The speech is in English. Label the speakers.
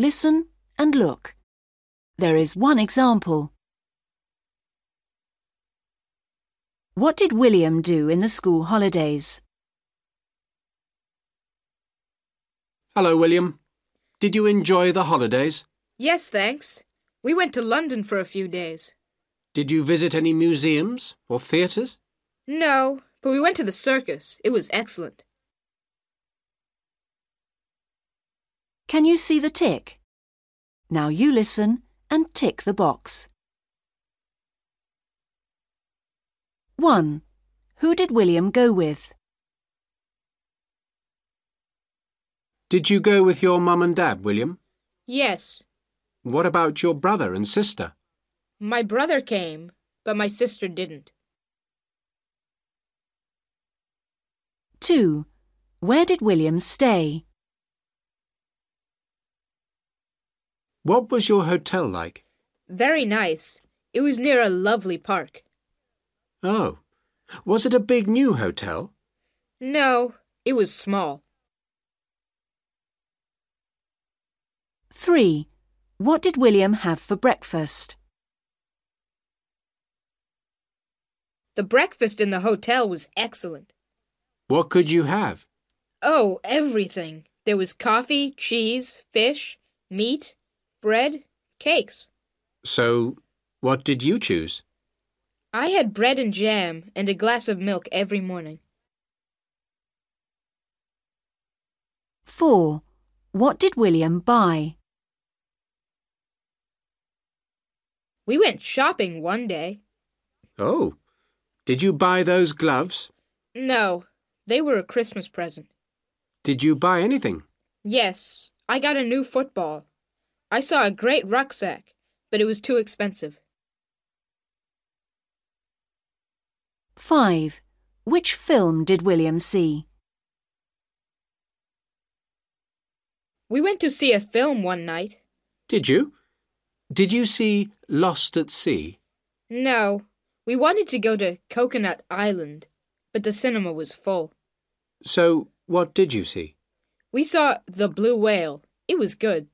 Speaker 1: Listen and look. There is one example. What did William do in the school holidays?
Speaker 2: Hello, William. Did you enjoy the holidays?
Speaker 3: Yes, thanks. We went to London for a few days.
Speaker 2: Did you visit any museums or theatres?
Speaker 3: No, but we went to the circus. It was excellent.
Speaker 1: Can you see the tick? Now you listen and tick the box. 1. Who did William go with?
Speaker 2: Did you go with your mum and dad, William?
Speaker 3: Yes.
Speaker 2: What about your brother and sister?
Speaker 3: My brother came, but my sister didn't.
Speaker 1: 2. Where did William stay?
Speaker 2: What was your hotel like?
Speaker 3: Very nice. It was near a lovely park.
Speaker 2: Oh, was it a big new hotel?
Speaker 3: No, it was small.
Speaker 1: 3. What did William have for breakfast?
Speaker 3: The breakfast in the hotel was excellent.
Speaker 2: What could you have?
Speaker 3: Oh, everything. There was coffee, cheese, fish, meat, bread, cakes.
Speaker 2: So, what did you choose?
Speaker 3: I had bread and jam and a glass of milk every morning.
Speaker 1: 4. What did William buy?
Speaker 3: We went shopping one day.
Speaker 2: Oh, did you buy those gloves?
Speaker 3: No, they were a Christmas present.
Speaker 2: Did you buy anything?
Speaker 3: Yes, I got a new football. I saw a great rucksack, but it was too expensive.
Speaker 1: 5. Which film did William see?
Speaker 3: We went to see a film one night.
Speaker 2: Did you? Did you see Lost at Sea?
Speaker 3: No, we wanted to go to Coconut Island, but the cinema was full.
Speaker 2: So, what did you see?
Speaker 3: We saw The Blue Whale. It was good.